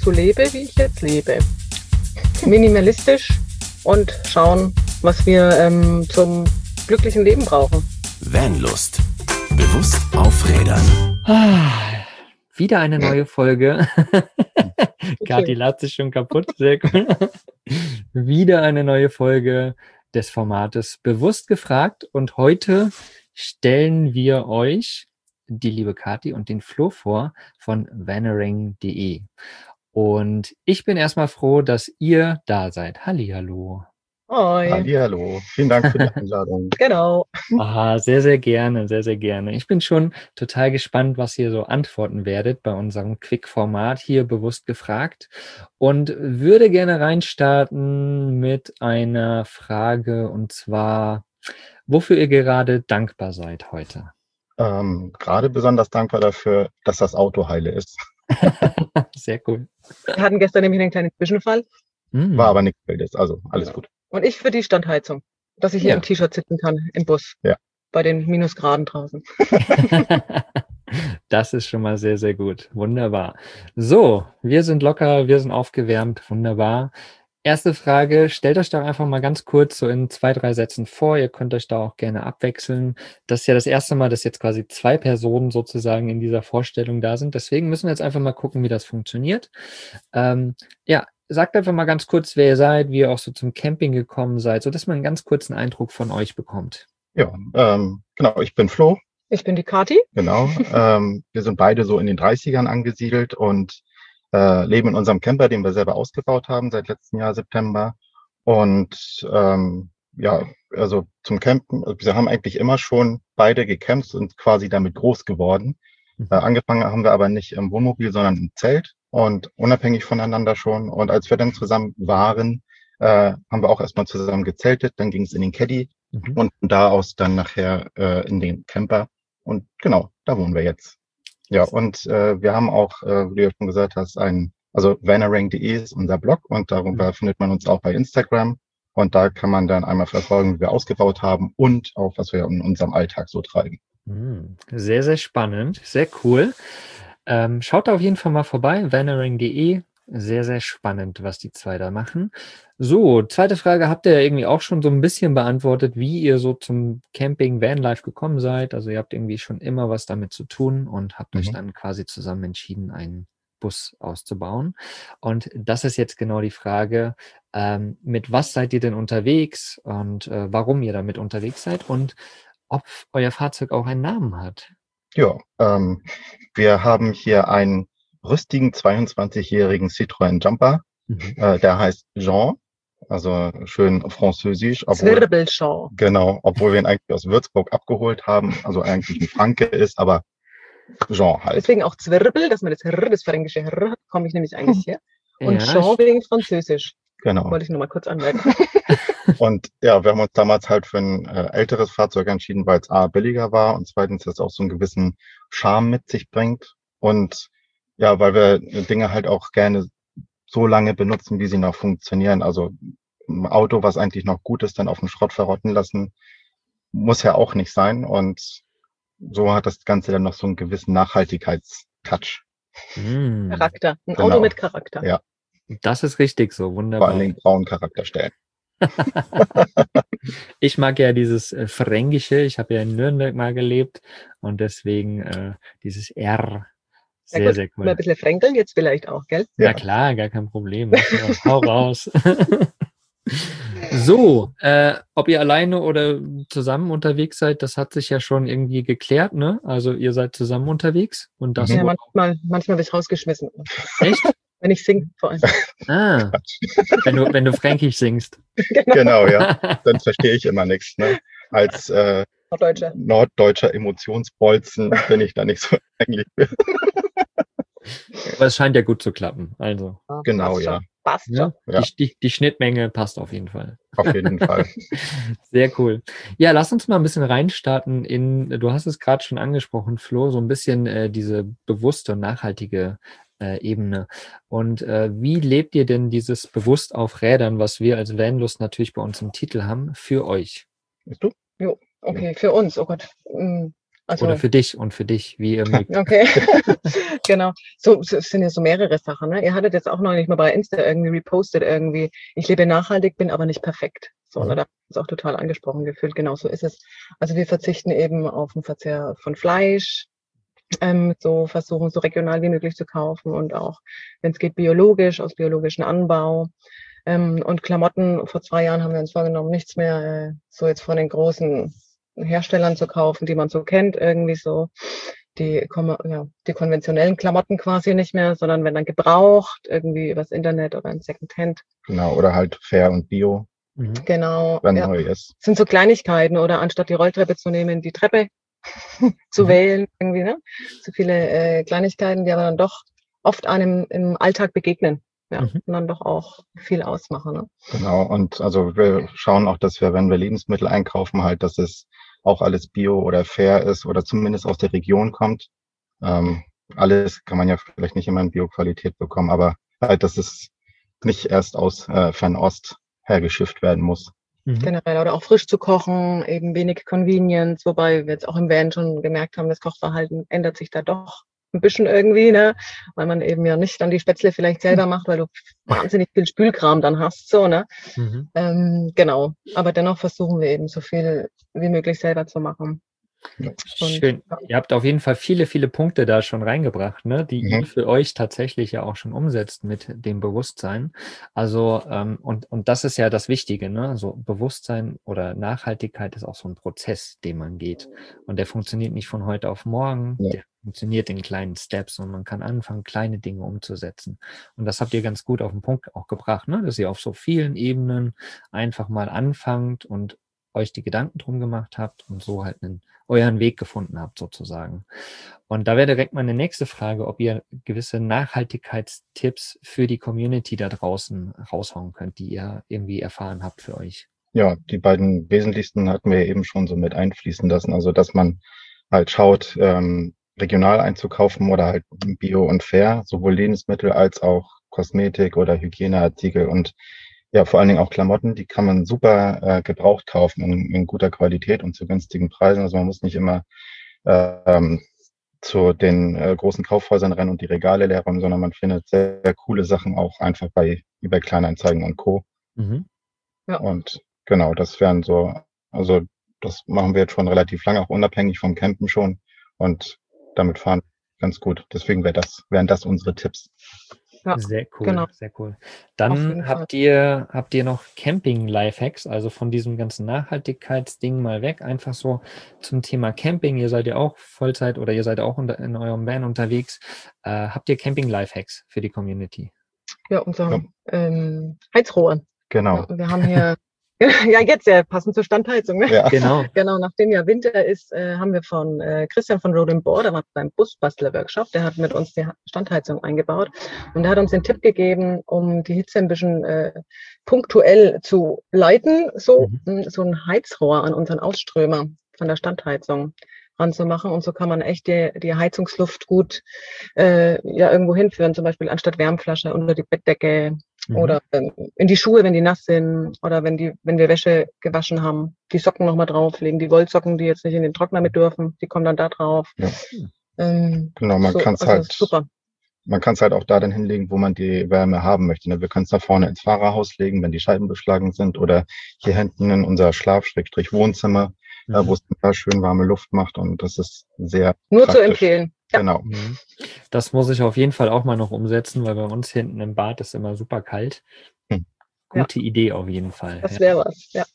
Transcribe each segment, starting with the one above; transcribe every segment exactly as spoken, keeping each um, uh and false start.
so lebe, wie ich jetzt lebe. Minimalistisch und schauen, was wir ähm, zum glücklichen Leben brauchen. Vanlust. Bewusst auf Rädern. Ah, wieder eine neue Folge. Kathi lacht sich schon kaputt. Sehr cool. Wieder eine neue Folge des Formates Bewusst gefragt. Und heute stellen wir euch die liebe Kathi und den Flo vor von vanering punkt de. Und ich bin erstmal froh, dass ihr da seid. Hallihallo. Hoi. Hallihallo. Vielen Dank für die Einladung. Genau. Aha, sehr, sehr gerne, sehr, sehr gerne. Ich bin schon total gespannt, was ihr so antworten werdet bei unserem Quick-Format hier Bewusst gefragt und würde gerne reinstarten mit einer Frage, und zwar, wofür ihr gerade dankbar seid heute. Ähm, gerade besonders dankbar dafür, dass das Auto heile ist. Sehr cool. Wir hatten gestern nämlich einen kleinen Zwischenfall. Mm. War aber nichts Wildes, also alles gut. Und ich für die Standheizung, dass ich hier Ja. im T-Shirt sitzen kann, im Bus. Ja. Bei den Minusgraden draußen. Das ist schon mal sehr, sehr gut. Wunderbar. So, wir sind locker, wir sind aufgewärmt. Wunderbar. Erste Frage, stellt euch doch einfach mal ganz kurz so in zwei, drei Sätzen vor. Ihr könnt euch da auch gerne abwechseln. Das ist ja das erste Mal, dass jetzt quasi zwei Personen sozusagen in dieser Vorstellung da sind. Deswegen müssen wir jetzt einfach mal gucken, wie das funktioniert. Ähm, ja, sagt einfach mal ganz kurz, wer ihr seid, wie ihr auch so zum Camping gekommen seid, sodass man einen ganz kurzen Eindruck von euch bekommt. Ja, ähm, genau, ich bin Flo, Ich bin die Kathi. genau. ähm, wir sind beide so in den dreißigern angesiedelt und äh, leben in unserem Camper, den wir selber ausgebaut haben seit letztem Jahr September. Und ähm, ja, also zum Campen, also wir haben eigentlich immer schon beide gecampt und quasi damit groß geworden. Mhm. Äh, angefangen haben wir aber nicht im Wohnmobil, sondern im Zelt und unabhängig voneinander schon. Und als wir dann zusammen waren, äh, haben wir auch erstmal zusammen gezeltet, dann ging es in den Caddy Mhm. und von da aus dann nachher äh, in den Camper. Und genau, da wohnen wir jetzt. Ja, und äh, wir haben auch, äh, wie du ja schon gesagt hast, ein, also vanering punkt de ist unser Blog und darüber Mhm. findet man uns auch bei Instagram. Und da kann man dann einmal verfolgen, wie wir ausgebaut haben und auch, was wir in unserem Alltag so treiben. Mm, Sehr, sehr spannend, sehr cool. Ähm, schaut da auf jeden Fall mal vorbei, vanering punkt de. Sehr, sehr spannend, was die zwei da machen. So, zweite Frage habt ihr ja irgendwie auch schon so ein bisschen beantwortet, wie ihr so zum Camping Vanlife gekommen seid. Also ihr habt irgendwie schon immer was damit zu tun und habt euch Mhm. dann quasi zusammen entschieden, einen Bus auszubauen. Und das ist jetzt genau die Frage, ähm, mit was seid ihr denn unterwegs und äh, warum ihr damit unterwegs seid und ob euer Fahrzeug auch einen Namen hat. Ja, ähm, wir haben hier einen rüstigen zweiundzwanzigjährigen Citroën Jumper, Mhm. äh, der heißt Jean, also schön französisch, obwohl, Zwirbelschau. genau, obwohl wir ihn eigentlich aus Würzburg abgeholt haben, also eigentlich ein Franke ist, aber Jean halt. Deswegen auch Zwirbel, dass man das R, das fränkische R hat, komme ich nämlich eigentlich her. Und Ja, Jean wegen Französisch. Genau. Wollte ich nur mal kurz anmerken. Und ja, wir haben uns damals halt für ein äh, älteres Fahrzeug entschieden, weil es A, billiger war und zweitens das auch so einen gewissen Charme mit sich bringt. Und ja, weil wir Dinge halt auch gerne so lange benutzen, wie sie noch funktionieren. Also ein Auto, was eigentlich noch gut ist, dann auf dem Schrott verrotten lassen, muss ja auch nicht sein. Und so hat das Ganze dann noch so einen gewissen Nachhaltigkeitstouch. Mm, Charakter. Ein Genau. Auto mit Charakter. Ja. Das ist richtig so, Vor wunderbar. allen Dingen braunen Charakterstellen. Ich mag ja dieses äh, Fränkische, ich habe ja in Nürnberg mal gelebt und deswegen äh, dieses R. Ja, Sehr, gut, sehr mal ein cool. bisschen fränkeln, jetzt vielleicht auch, gell? Na Ja. klar, gar kein Problem. Mach mal, hau raus. So, äh, ob ihr alleine oder zusammen unterwegs seid, das hat sich ja schon irgendwie geklärt, ne? Also ihr seid zusammen unterwegs und das Mhm. Ja, wohl- manchmal, manchmal werde ich rausgeschmissen. echt? Wenn ich singe, vor allem. Ah, wenn du, wenn du Fränkisch singst. Genau. Genau, ja. Dann verstehe ich immer nichts. Ne? Als äh, Norddeutscher. norddeutscher Emotionsbolzen bin ich da nicht so eigentlich. Aber es scheint ja gut zu klappen. Also, Genau, Passt ja. schon. Passt ja, schon. Ja. Die, die, die Schnittmenge passt auf jeden Fall. Auf jeden Fall. Sehr cool. Ja, lass uns mal ein bisschen reinstarten in, du hast es gerade schon angesprochen, Flo, so ein bisschen äh, diese bewusste und nachhaltige äh, Ebene. Und äh, wie lebt ihr denn dieses bewusst auf Rädern, was wir als Vanlust natürlich bei uns im Titel haben, für euch? Bist du? Okay, für uns. Oh Gott. Mm, Also, Oder für dich und für dich, wie ihr mögt. okay, genau. So, so es sind ja so mehrere Sachen, ne? Ihr hattet jetzt auch neulich mal bei Insta irgendwie repostet irgendwie, ich lebe nachhaltig, bin aber nicht perfekt. So, ne? Mhm. Da hat uns auch total angesprochen gefühlt. Genau so ist es. Also wir verzichten eben auf den Verzehr von Fleisch, ähm, so versuchen so regional wie möglich zu kaufen und auch, wenn es geht, biologisch, aus biologischem Anbau. Ähm, und Klamotten, vor zwei Jahren haben wir uns vorgenommen, nichts mehr äh, so jetzt von den großen Herstellern zu kaufen, die man so kennt, irgendwie so die, kommen- ja, die konventionellen Klamotten quasi nicht mehr, sondern wenn dann gebraucht, irgendwie übers Internet oder ein Secondhand. Genau, oder halt fair und bio, Mhm. Genau, wenn ja. neu ist. Das sind so Kleinigkeiten oder anstatt die Rolltreppe zu nehmen, die Treppe zu Mhm. wählen, irgendwie, ne? So viele äh, Kleinigkeiten, die aber dann doch oft einem im Alltag begegnen. Ja, Mhm. und dann doch auch viel ausmachen. Ne? Genau, und also wir schauen auch, dass wir, wenn wir Lebensmittel einkaufen, halt, dass es auch alles bio oder fair ist oder zumindest aus der Region kommt. Ähm, alles kann man ja vielleicht nicht immer in Bio-Qualität bekommen, aber halt, dass es nicht erst aus äh, Fernost hergeschifft werden muss. Mhm. Generell oder auch frisch zu kochen, eben wenig Convenience, wobei wir jetzt auch im Van schon gemerkt haben, das Kochverhalten ändert sich da doch ein bisschen irgendwie, ne? Weil man eben ja nicht dann die Spätzle vielleicht selber macht, weil du wahnsinnig viel Spülkram dann hast, so, ne? Mhm. Ähm, genau. Aber dennoch versuchen wir eben so viel wie möglich selber zu machen. Und, Schön. ja. Ihr habt auf jeden Fall viele, viele Punkte da schon reingebracht, ne, die Mhm. ihr für euch tatsächlich ja auch schon umsetzt mit dem Bewusstsein. Also, ähm, und, und das ist ja das Wichtige, ne? Also Bewusstsein oder Nachhaltigkeit ist auch so ein Prozess, den man geht. Und der funktioniert nicht von heute auf morgen, Ja. der funktioniert in kleinen Steps und man kann anfangen, kleine Dinge umzusetzen. Und das habt ihr ganz gut auf den Punkt auch gebracht, ne? Dass ihr auf so vielen Ebenen einfach mal anfangt und euch die Gedanken drum gemacht habt und so halt einen euren Weg gefunden habt, sozusagen. Und da wäre direkt meine nächste Frage, ob ihr gewisse Nachhaltigkeitstipps für die Community da draußen raushauen könnt, die ihr irgendwie erfahren habt für euch. Ja, die beiden wesentlichsten hatten wir eben schon so mit einfließen lassen. Also, dass man halt schaut, ähm, regional einzukaufen oder halt bio und fair, sowohl Lebensmittel als auch Kosmetik oder Hygieneartikel und ja, vor allen Dingen auch Klamotten, die kann man super äh, gebraucht kaufen in, in guter Qualität und zu günstigen Preisen. Also man muss nicht immer ähm, zu den äh, großen Kaufhäusern rennen und die Regale leer räumen, sondern man findet sehr, sehr coole Sachen auch einfach bei eBay Kleinanzeigen und Co. Mhm. Ja. Und genau, das wären so, also das machen wir jetzt schon relativ lange, auch unabhängig vom Campen schon. Und damit fahren wir ganz gut. Deswegen wäre das, wären das unsere Tipps. Ja, Sehr cool, genau. sehr cool. Auf Dann jeden habt ihr, habt ihr noch Camping-Lifehacks, also von diesem ganzen Nachhaltigkeitsding mal weg, einfach so zum Thema Camping. Ihr seid ja auch Vollzeit oder ihr seid auch unter, in eurem Van unterwegs. Äh, habt ihr Camping-Lifehacks für die Community? Ja, unser Ja. ähm, Heizrohr. Genau. Ja, wir haben hier, ja jetzt ja, passend zur Standheizung, ne? Ja. Genau. Genau, nachdem ja Winter ist, äh, haben wir von äh, Christian von Road and Board, der war beim Busbastler-Workshop, der hat mit uns die Standheizung eingebaut und der hat uns den Tipp gegeben, um die Hitze ein bisschen äh, punktuell zu leiten, so, Mhm. so ein Heizrohr an unseren Ausströmer von der Standheizung ranzumachen und so kann man echt die, die Heizungsluft gut äh, ja irgendwo hinführen, zum Beispiel anstatt Wärmflasche unter die Bettdecke. Mhm. Oder ähm, in die Schuhe, wenn die nass sind. Oder wenn die, wenn wir Wäsche gewaschen haben, die Socken nochmal drauflegen. Die Wollsocken, die jetzt nicht in den Trockner mit dürfen, die kommen dann da drauf. Ja. Ähm, Genau, man so, kann es also halt, super. man kann es halt auch da dann hinlegen, wo man die Wärme haben möchte. Ne? Wir können es da vorne ins Fahrerhaus legen, wenn die Scheiben beschlagen sind, oder hier hinten in unser Schlaf-Wohnzimmer, Mhm. äh, wo es total schön warme Luft macht und das ist sehr Nur praktisch. zu empfehlen. Ja. Genau. Mhm. Das muss ich auf jeden Fall auch mal noch umsetzen, weil bei uns hinten im Bad ist immer super kalt. Hm. Gute Idee auf jeden Fall. Das Ja. wäre was, ja.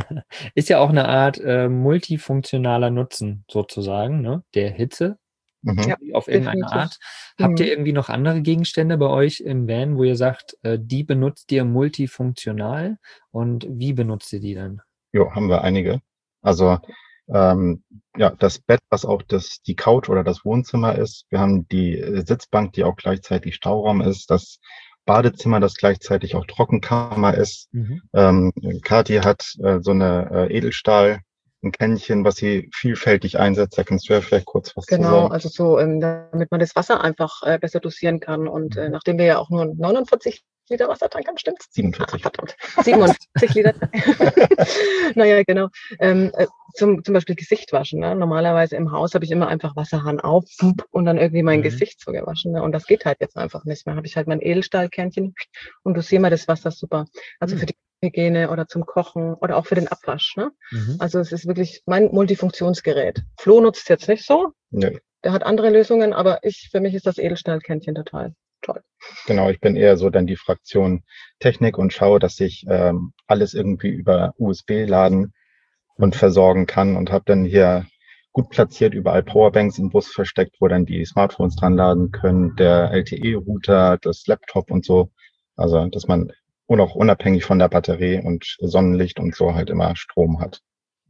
Ist ja auch eine Art äh, multifunktionaler Nutzen sozusagen, ne? Der Hitze Mhm. Ja, auf irgendeine definitiv. Art. Habt Mhm. ihr irgendwie noch andere Gegenstände bei euch im Van, wo ihr sagt, äh, die benutzt ihr multifunktional und wie benutzt ihr die dann? Jo, haben wir einige. Also ähm, ja, das Bett, was auch das, die Couch oder das Wohnzimmer ist. Wir haben die äh, Sitzbank, die auch gleichzeitig Stauraum ist. Das Badezimmer, das gleichzeitig auch Trockenkammer ist. Mhm. Ähm, Kathi hat äh, so eine äh, Edelstahl, ein Kännchen, was sie vielfältig einsetzt. Da kannst du ja vielleicht kurz was zu Genau, sagen. also so, ähm, damit man das Wasser einfach äh, besser dosieren kann. Und äh, Mhm. nachdem wir ja auch nur neunundvierzig Liter Wassertank haben, stimmt's? siebenundvierzig. Ah, verdammt, siebenundvierzig Liter. Naja, genau. Ähm, äh, zum, zum Beispiel Gesicht waschen. Ne? Normalerweise im Haus habe ich immer einfach Wasserhahn auf und dann irgendwie mein Mhm. Gesicht so gewaschen. Ne? Und das geht halt jetzt einfach nicht mehr. Habe ich halt mein Edelstahlkernchen und du siehst mal, das Wasser ist super. Also Mhm. für die Hygiene oder zum Kochen oder auch für den Abwasch. Ne? Mhm. Also es ist wirklich mein Multifunktionsgerät. Flo nutzt es jetzt nicht so. Nö. Der hat andere Lösungen, aber ich, für mich ist das Edelstahlkernchen total toll. Genau, ich bin eher so dann die Fraktion Technik und schaue, dass ich ähm, alles irgendwie über U S B laden und Mhm. versorgen kann und habe dann hier gut platziert überall Powerbanks im Bus versteckt, wo dann die Smartphones dran laden können, der L T E-Router, das Laptop und so. Also, dass man und auch unabhängig von der Batterie und Sonnenlicht und so halt immer Strom hat.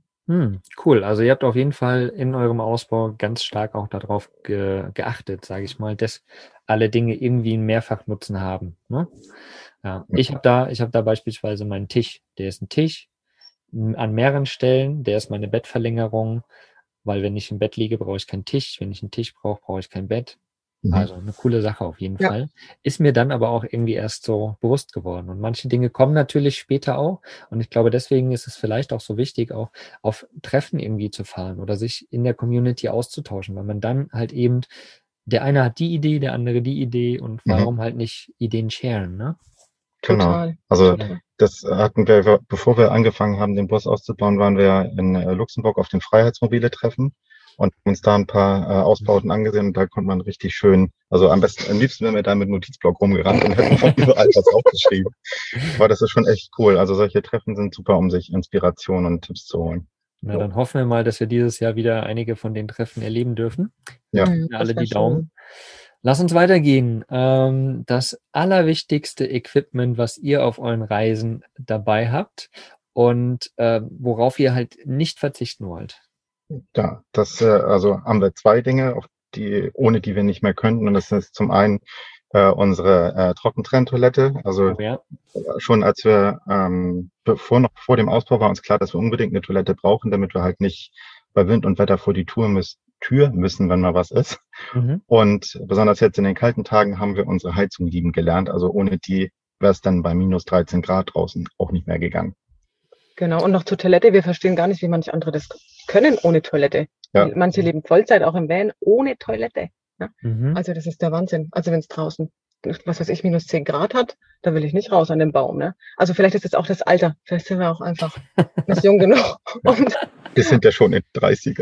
Hm, cool. Also ihr habt auf jeden Fall in eurem Ausbau ganz stark auch darauf ge geachtet, sage ich mal, dass alle Dinge irgendwie einen Mehrfachnutzen haben. Ne? Ja, ich habe da, ich habe da beispielsweise meinen Tisch. Der ist ein Tisch m, an mehreren Stellen. Der ist meine Bettverlängerung, weil wenn ich im Bett liege, brauche ich keinen Tisch. Wenn ich einen Tisch brauche, brauche ich kein Bett. Mhm. Also eine coole Sache auf jeden Ja. Fall. Ist mir dann aber auch irgendwie erst so bewusst geworden. Und manche Dinge kommen natürlich später auch. Und ich glaube, deswegen ist es vielleicht auch so wichtig, auch auf Treffen irgendwie zu fahren oder sich in der Community auszutauschen, weil man dann halt eben, der eine hat die Idee, der andere die Idee und Mhm. warum halt nicht Ideen sharen, ne? Genau. Total. Also total. das hatten wir, bevor wir angefangen haben, den Bus auszubauen, waren wir in äh, Luxemburg auf den Freiheitsmobile-Treffen und haben uns da ein paar äh, Ausbauten angesehen und da konnte man richtig schön, also am besten, am liebsten wären wir da mit Notizblock rumgerannt und hätten von überall was aufgeschrieben. Aber das ist schon echt cool. Also solche Treffen sind super, um sich Inspiration und Tipps zu holen. Na, Jo. dann hoffen wir mal, dass wir dieses Jahr wieder einige von den Treffen erleben dürfen. Ja. Wir Mhm, drücken alle das wär die Daumen. schön. Lass uns weitergehen. Ähm, das allerwichtigste Equipment, was ihr auf euren Reisen dabei habt und äh, worauf ihr halt nicht verzichten wollt. Ja, das, äh, also haben wir zwei Dinge, auf die, ohne die wir nicht mehr könnten. Und das ist zum einen äh, unsere äh, Trockentrenntoilette. Also Oh ja. schon als wir, ähm, bevor noch vor dem Ausbau war uns klar, dass wir unbedingt eine Toilette brauchen, damit wir halt nicht bei Wind und Wetter vor die Tür müssen, Tür müssen, wenn mal was ist. Mhm. Und besonders jetzt in den kalten Tagen haben wir unsere Heizung lieben gelernt. Also ohne die wäre es dann bei minus dreizehn Grad draußen auch nicht mehr gegangen. Genau, und noch zur Toilette. Wir verstehen gar nicht, wie manche andere das können ohne Toilette. Ja. Manche leben Vollzeit auch im Van ohne Toilette. Ne? Mhm. Also das ist der Wahnsinn. Also wenn es draußen, was weiß ich, minus zehn Grad hat, da will ich nicht raus an den Baum. Ne? Also vielleicht ist es auch das Alter. Vielleicht sind wir auch einfach nicht jung genug. Und Wir sind ja schon in den dreißiger.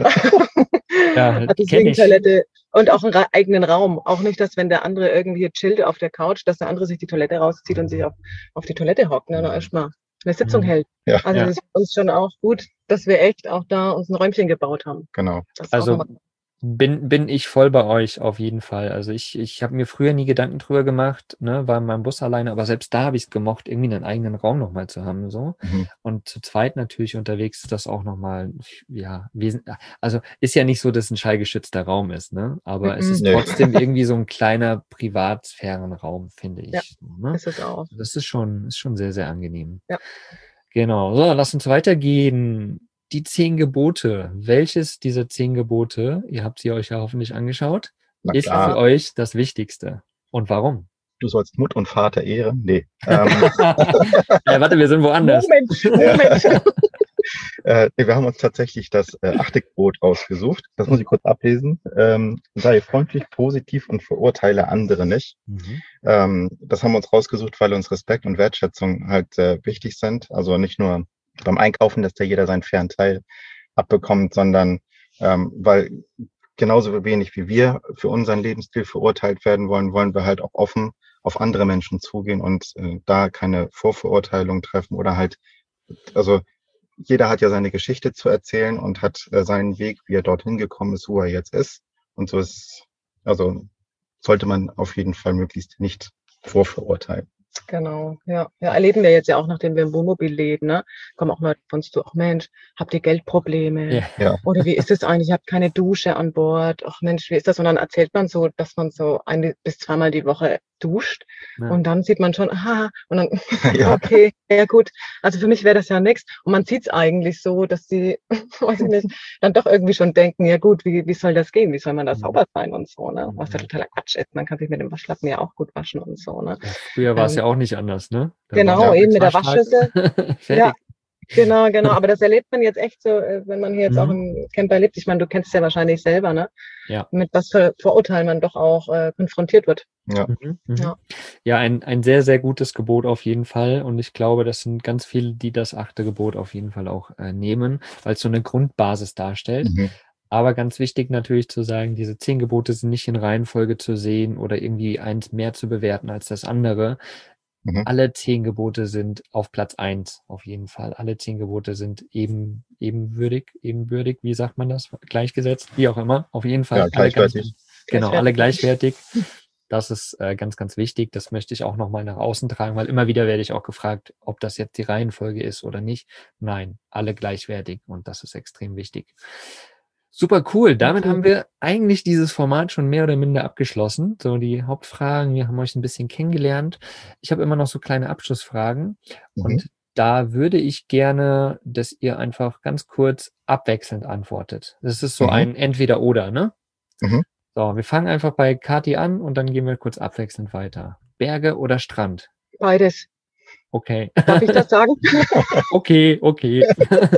Ja, hat kenn deswegen ich. Toilette und auch einen ra- eigenen Raum. Auch nicht, dass wenn der andere irgendwie chillt auf der Couch, dass der andere sich die Toilette rauszieht und sich auf, auf die Toilette hockt. Ne? Und erstmal eine Sitzung Mhm. hält. Ja, Also Ja. das ist uns schon auch gut, dass wir echt auch da uns ein Räumchen gebaut haben. genau. Das ist auch Also nochmal- bin, bin ich voll bei euch auf jeden Fall. Also ich, ich habe mir früher nie Gedanken drüber gemacht, ne, war in meinem Bus alleine, aber selbst da habe ich es gemocht, irgendwie einen eigenen Raum nochmal zu haben. So. Mhm. Und zu zweit natürlich unterwegs ist das auch nochmal, ja, wesen, also ist ja nicht so, dass ein schallgeschützter Raum ist, ne? Aber es Mhm. ist Nee. trotzdem irgendwie so ein kleiner Privatsphärenraum, finde ich. Ja. Ne? ist es auch. Das ist schon, ist schon sehr, sehr angenehm. Ja. Genau. So, lass uns weitergehen. Die zehn Gebote. Welches dieser zehn Gebote, ihr habt sie euch ja hoffentlich angeschaut, Na ist klar. für euch das Wichtigste? Und warum? Du sollst Mut und Vater ehren? Nee. Ähm, Ja, warte, wir sind woanders. Moment, Moment. äh, nee, wir haben uns tatsächlich das äh, achte Gebot ausgesucht. Das muss ich kurz ablesen. Ähm, sei freundlich, positiv und verurteile andere nicht. Mhm. Ähm, das haben wir uns rausgesucht, weil uns Respekt und Wertschätzung halt äh, wichtig sind. Also nicht nur beim Einkaufen, dass da jeder seinen fairen Teil abbekommt, sondern ähm, weil genauso wenig wie wir für unseren Lebensstil verurteilt werden wollen, wollen wir halt auch offen auf andere Menschen zugehen und äh, da keine Vorverurteilung treffen oder halt, also jeder hat ja seine Geschichte zu erzählen und hat äh, seinen Weg, wie er dorthin gekommen ist, wo er jetzt ist. Und so ist, also sollte man auf jeden Fall möglichst nicht vorverurteilen. Genau, ja. Ja, erleben wir jetzt ja auch, nachdem wir im Wohnmobil leben, ne? Kommen auch Leute von uns zu, ach Mensch, habt ihr Geldprobleme? Ja. Ja. Oder wie ist es eigentlich? Ich habe keine Dusche an Bord. Ach Mensch, wie ist das? Und dann erzählt man so, dass man so ein bis zweimal die Woche duscht. Ja. Und dann sieht man schon, aha, und dann, Ja. okay, ja gut. Also für mich wäre das ja nichts. Und man sieht es eigentlich so, dass die, weiß ich nicht, dann doch irgendwie schon denken, ja gut, wie, wie soll das gehen? Wie soll man da Mhm. sauber sein und so, ne? Was ja Mhm. totaler Quatsch ist. Man kann sich mit dem Waschlappen ja auch gut waschen und so, ne? Ja, früher war es Ähm, ja auch nicht anders, ne? Da Genau, war eben mit der Waschtag, Waschschüssel. fertig. Ja, genau, genau. Aber das erlebt man jetzt echt so, äh, wenn man hier jetzt auch Mhm. im Camper lebt. Ich meine, du kennst es ja wahrscheinlich selber, ne? Ja. Mit was für Vorurteilen man doch auch äh, konfrontiert wird. Ja. Mhm, mhm. Ja. Ja, ein, ein sehr, sehr gutes Gebot auf jeden Fall. Und ich glaube, das sind ganz viele, die das achte Gebot auf jeden Fall auch äh, nehmen, weil es so eine Grundbasis darstellt. Mhm. Aber ganz wichtig natürlich zu sagen, diese zehn Gebote sind nicht in Reihenfolge zu sehen oder irgendwie eins mehr zu bewerten als das andere. Mhm. Alle zehn Gebote sind auf Platz eins, auf jeden Fall. Alle zehn Gebote sind eben, ebenwürdig, ebenbürtig, wie sagt man das? Gleichgesetzt, wie auch immer. Auf jeden Fall. Ja, alle ganz, gleichwertig. genau, alle Gleichwertig. gleichwertig. Das ist äh, ganz, ganz wichtig. Das möchte ich auch nochmal nach außen tragen, weil immer wieder werde ich auch gefragt, ob das jetzt die Reihenfolge ist oder nicht. Nein, alle gleichwertig und das ist extrem wichtig. Super cool. Damit Okay. haben wir eigentlich dieses Format schon mehr oder minder abgeschlossen. So die Hauptfragen, wir haben euch ein bisschen kennengelernt. Ich habe immer noch so kleine Abschlussfragen Mhm. und da würde ich gerne, dass ihr einfach ganz kurz abwechselnd antwortet. Das ist so Mhm. ein Entweder-Oder, ne? Mhm. So, wir fangen einfach bei Kathi an und dann gehen wir kurz abwechselnd weiter. Berge oder Strand? Beides. Okay. Darf ich das sagen? Okay, okay.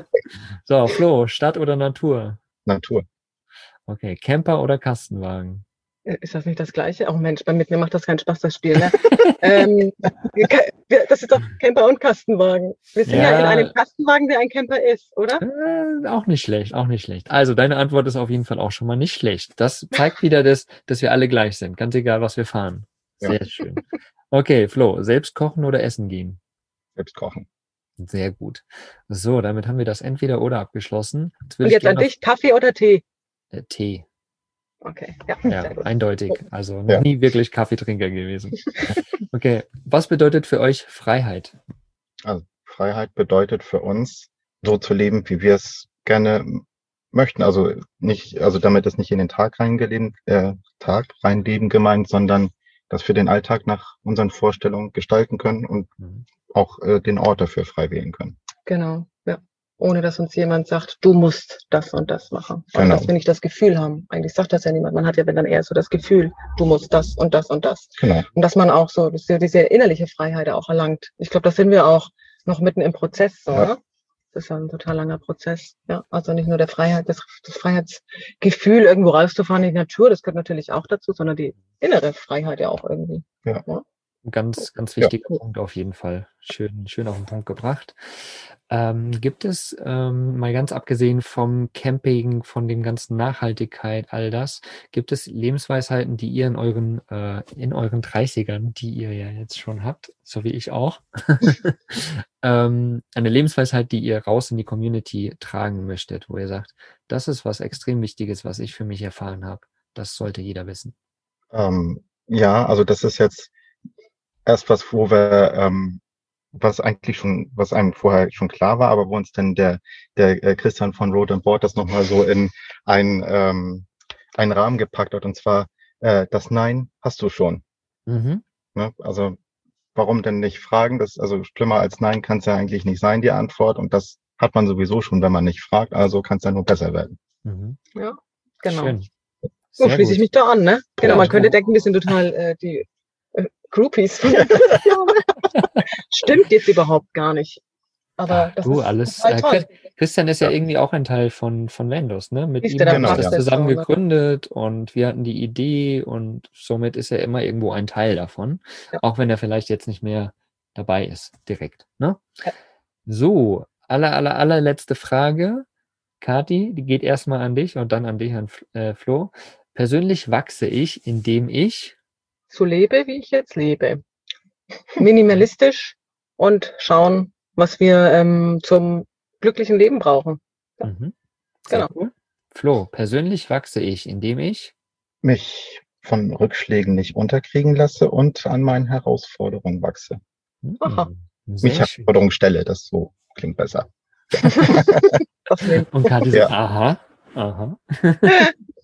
So, Flo, Stadt oder Natur? Natur. Okay, Camper oder Kastenwagen? Äh, Ist das nicht das Gleiche? Oh Mensch, bei mit mir macht das keinen Spaß, das Spiel, ne? ähm, wir- das ist doch Camper und Kastenwagen. Wir sind ja, in Ja. einem Kastenwagen, der ein Camper ist, oder? Äh, auch nicht schlecht, auch nicht schlecht. Also deine Antwort ist auf jeden Fall auch schon mal nicht schlecht. Das zeigt wieder, dass, dass wir alle gleich sind, ganz egal, was wir fahren. Ja. Sehr schön. Okay, Flo, selbst kochen oder essen gehen? Selbst kochen. Sehr gut. So, damit haben wir das Entweder-Oder abgeschlossen. Jetzt würde Und ich jetzt an gerne dich, Kaffee oder Tee? noch- äh, Tee. Okay, ja, Ja, sehr gut. eindeutig. Also noch Ja. nie wirklich Kaffeetrinker gewesen. Okay, was bedeutet für euch Freiheit? Also Freiheit bedeutet für uns, so zu leben, wie wir es gerne möchten. Also nicht, also damit ist nicht in den Tag reingeleben, äh, Tag reinleben gemeint, sondern dass wir den Alltag nach unseren Vorstellungen gestalten können und Mhm. auch äh, den Ort dafür frei wählen können. Genau, ja. Ohne dass uns jemand sagt, du musst das und das machen. Oder Genau. dass wir nicht das Gefühl haben. Eigentlich sagt das ja niemand. Man hat ja dann eher so das Gefühl, du musst das und das und das. Genau. Und dass man auch so dass wir diese innerliche Freiheit auch erlangt. Ich glaube, das sind wir auch noch mitten im Prozess. So, Ja. ne? Das ist ja ein total langer Prozess. Ja, also nicht nur der Freiheit, das, das Freiheitsgefühl, irgendwo rauszufahren in die Natur, das gehört natürlich auch dazu, sondern die innere Freiheit ja auch irgendwie. Ja. Ja. Ein ganz, ganz Ja. wichtiger Punkt auf jeden Fall. Schön, schön auf den Punkt gebracht. Ähm, gibt es, ähm, mal ganz abgesehen vom Camping, von dem ganzen Nachhaltigkeit, all das, gibt es Lebensweisheiten, die ihr in euren, äh, in euren dreißigern, die ihr ja jetzt schon habt, so wie ich auch, ähm, eine Lebensweisheit, die ihr raus in die Community tragen möchtet, wo ihr sagt, das ist was extrem Wichtiges, was ich für mich erfahren habe. Das sollte jeder wissen. Ähm, ja, also das ist jetzt erst was, wo wir, ähm, was eigentlich schon, was einem vorher schon klar war, aber wo uns dann der, der äh, Christian von Road and Board das nochmal so in ein, ähm, einen Rahmen gepackt hat. Und zwar, äh, das Nein hast du schon. Mhm. Ne? Also warum denn nicht fragen? Das, also schlimmer als Nein kann es ja eigentlich nicht sein, die Antwort. Und das hat man sowieso schon, wenn man nicht fragt. Also kann es ja nur besser werden. Mhm. Ja, genau. Schön. So Sehr schließe ich gut. mich da an, ne? Genau, Ja, man könnte ja. denken, wir sind total äh, die äh, Groupies. Stimmt jetzt überhaupt gar nicht. Aber Ach, das du, ist alles. total Äh, toll. Chris- Christian ist ja Ja. irgendwie auch ein Teil von, von Vendors, ne? Mit Siehst ihm du, dann haben wir passt das es zusammen so, ne? gegründet und wir hatten die Idee und somit ist er immer irgendwo ein Teil davon, Ja. auch wenn er vielleicht jetzt nicht mehr dabei ist, direkt, ne? Ja. So, aller, aller, allerletzte Frage. Kathi, die geht erstmal an dich und dann an dich, an F- äh, Flo. Persönlich wachse ich, indem ich So lebe, wie ich jetzt lebe. Minimalistisch und schauen, was wir ähm, zum glücklichen Leben brauchen. Ja, Mhm. Sehr genau. cool. Flo, persönlich wachse ich, indem ich Mich von Rückschlägen nicht unterkriegen lasse und an meinen Herausforderungen wachse. Aha. Hm, Mich sehr schön. Herausforderungen stelle, das so klingt besser. Das nimmt. Und Kathi so, Ja. aha, aha.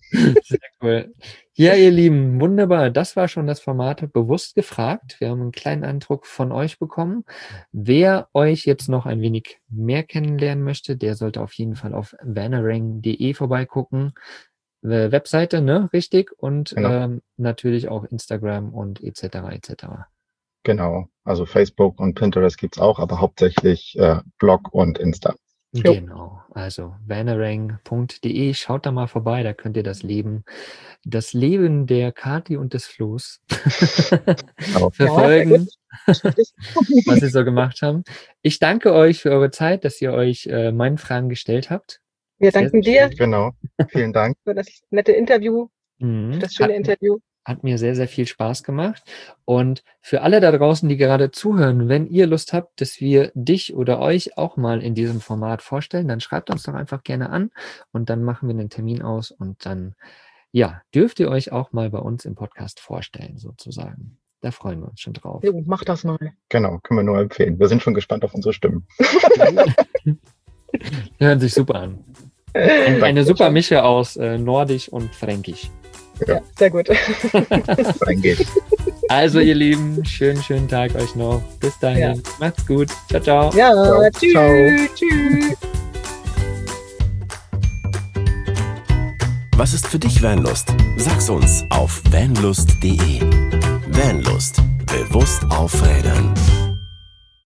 Sehr cool. Ja, ihr Lieben, wunderbar. Das war schon das Format Bewusst gefragt. Wir haben einen kleinen Eindruck von euch bekommen. Wer euch jetzt noch ein wenig mehr kennenlernen möchte, der sollte auf jeden Fall auf vanarang punkt de vorbeigucken. Äh, Webseite, ne? Richtig? Und Genau. ähm, natürlich auch Instagram und et cetera et cetera. Genau. Also Facebook und Pinterest gibt's auch, aber hauptsächlich äh, Blog und Insta. Jo. Genau, also vanarang punkt de, schaut da mal vorbei, da könnt ihr das Leben, das Leben der Kathi und des Flo's Genau. verfolgen, Ja, sehr gut. was sie so gemacht haben. Ich danke euch für eure Zeit, dass ihr euch äh, meinen Fragen gestellt habt. Wir Sehr, danken sehr dir Genau. Vielen Dank. für das nette Interview, Mhm. das schöne Hat, Interview. hat mir sehr, sehr viel Spaß gemacht. Und für alle da draußen, die gerade zuhören, wenn ihr Lust habt, dass wir dich oder euch auch mal in diesem Format vorstellen, dann schreibt uns doch einfach gerne an und dann machen wir einen Termin aus und dann, ja, dürft ihr euch auch mal bei uns im Podcast vorstellen, sozusagen. Da freuen wir uns schon drauf. Jo, mach das mal. Genau. Können wir nur empfehlen. Wir sind schon gespannt auf unsere Stimmen. Die hören sich super an. Und eine super Mische aus äh, Nordisch und Fränkisch. Ja, sehr gut. Rein geht's. Also ihr Lieben, schönen, schönen Tag euch noch. Bis dahin. Ja. Macht's gut. Ciao, ciao. Ja, Ciao. tschüss. Ciao. Tschüss. Was ist für dich Vanlust? Sag's uns auf vanlust punkt de. Vanlust. Bewusst aufrädern.